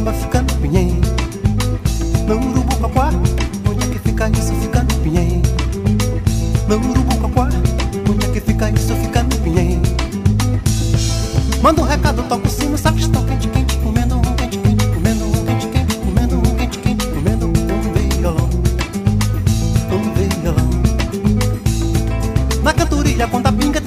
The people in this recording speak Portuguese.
samba fica no Pinhém. No Urubucaquá, onde é que fica isso? Fica no Pinhém. No Urubucaquá, onde é que fica isso? Fica no Pinhém. Manda um recado, toca o sino, sacristão quente, quente, comendo um quente, quente, comendo um quente, quente, comendo um quente, quente, comendo um violão, um violão. Na cantoria, quando a pinga